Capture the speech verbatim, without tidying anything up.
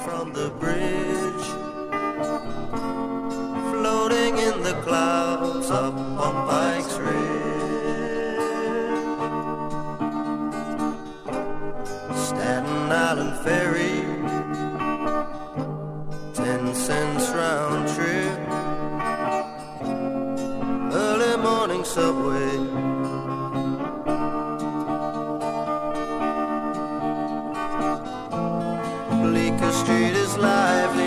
from the bridge, floating in the clouds up on Pikes Ridge. Staten Island Ferry, ten cents round trip, early morning subway. Bleecker Street is lively